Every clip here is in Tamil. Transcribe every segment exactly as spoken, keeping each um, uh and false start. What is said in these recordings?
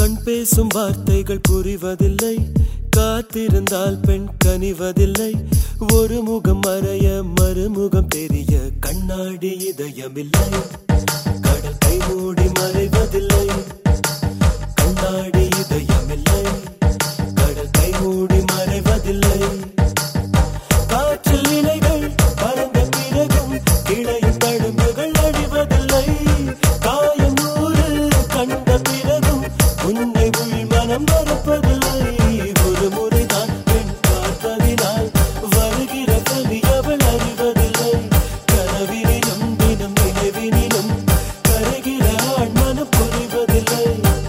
கண் பேசும் வார்த்தைகள் புரிவதில்லை, காத்திருந்தால் பெண் கனிவதில்லை. ஒரு முகம் மறைய மறுமுகம் தெரிய கண்ணாடி இதயமில்லை. கடல் கை மூடி மறைவதில்லை, கண்ணாடி இதயமில்லை. கடல் கை மூடி மறைவதில்லை. காற்றில் இலைகள் பறந்த பிறகும் கிளையின் தழும்புகள் அழிவதில்லை. காயம் நூறு கண்ட பிறகும் உன்னை உள் மனம் மறப்பதில்லை. ஒரு முறைதான் பெண் பார்ப்பதினால் வருகிற கவி அவள் அறிவதில்லை. கனவினிலும் தினம் நினைவினிலும் கருகிற ஆண் மனம் புரிவதில்லை.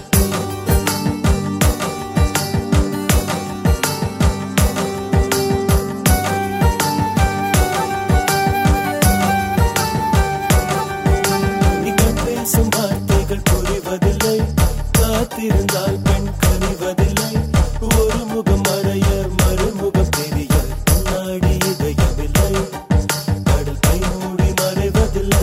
கண் பேசும் வார்த்தைகள் புரிவதில்லை, காத்திருந்தால் பெண் கனிவதில்லை. ஒரு முகம் மறைய மறுமுகம் தெரிய கண்ணாடி இதயமில்லை. கடல் கை மூடி மறைவதில்லை.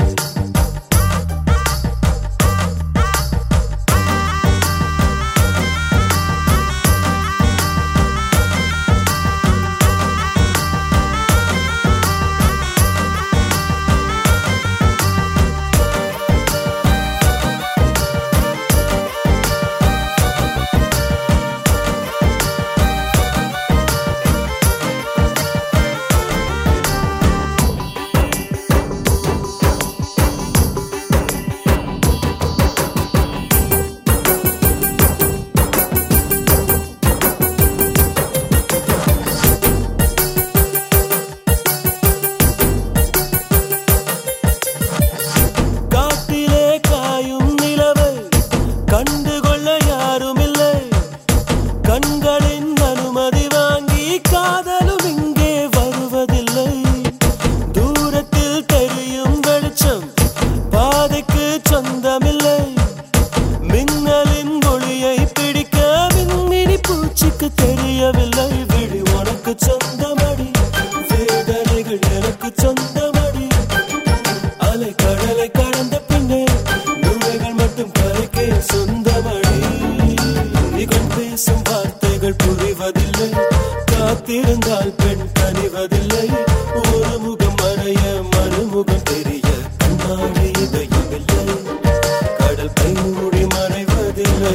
காட்டிலே காயும் நிலவை கண்டுகொள்ள யாருமில்லை. கண்களின் அனுமதி வாங்கி காதலும் இங்கே வருவதில்லை. தூரத்தில் தெரியும் வெளிச்சம் பாதைக்கு சொந்தமில்லை. மின்னலின் ஒளியை பிடிக்க மின்மினி பூச்சிக்கு தெரியவில்லை. விழி உனக்கு சொந்தமடி, வேதனைகள் எனக்கு சொந்தமடி. அலை கடலை கடந்த பின்னே நுழைகள் மட்டும் கரைக்கே சொந்தமடி. கண் பேசும் வார்த்தைகள் புரிவதில்லை, காத்திருந்தால் பெண் கனிவதில்லை. ஒரு முகம் மறைய மறுமுகம் தெரிய கண்ணாடி இதயமில்லை. கடல் கை மூடி மறைவதில்லை.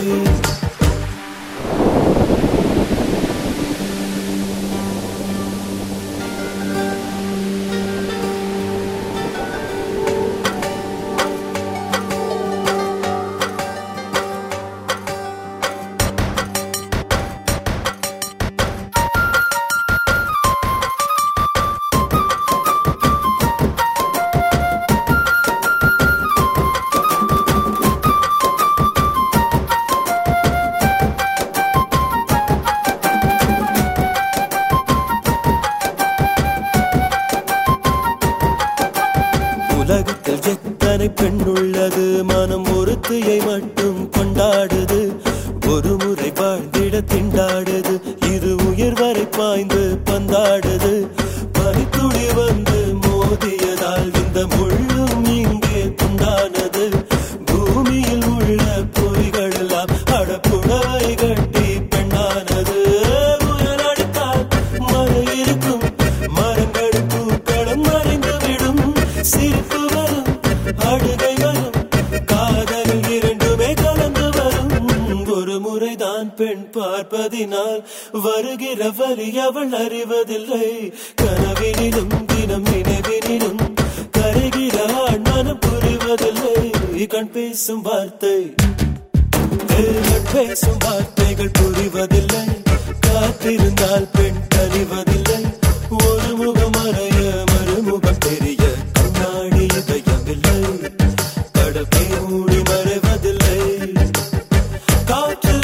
உலகத்தில் எத்தனை பெண் உள்ளது, மனம் ஒருத்தியை மட்டும் கொண்டாடுது. ஒரு முறை வாழ்ந்திட திண்டாடுது, இரு உயிர் வரை பாய்ந்து பந்தாடுது. பனித்துளி வந்து மோதியதால் இந்த முள்ளும் இங்கே துண்டானது. பூமியில் உள்ள பொறிகள் எல்லாம் அடப்புடவை கட்டி பெண்ணானது. புயல் அடித்தால் மழை இருக்கும், மரங்கள் பூக்களும் மறைந்துவிடும். சிரிப்பு வரும், அழுகை வரும், காதலில் இரண்டுமே கலந்து வரும். ஒரு முறைதான் பெண் பார்ப்பதினால் வருகிற வலி அவள் அறிவதில்லை. கனவினிலும் தினம் நினைவினிலும் கரைகிற ஆண் மனம் புரிவதில்லை. கண் பேசும் வார்த்தை கண் பேசும் வார்த்தைகள் புரிவதில்லை, காத்திருந்தால் பெண் கனிவதில்லை. ஒரு முகம் மறைய மறுமுகம் தெரிய கண்ணாடி இதயமில்லை. கடல் கை மூடி மறைவதில்லை. காற்றில்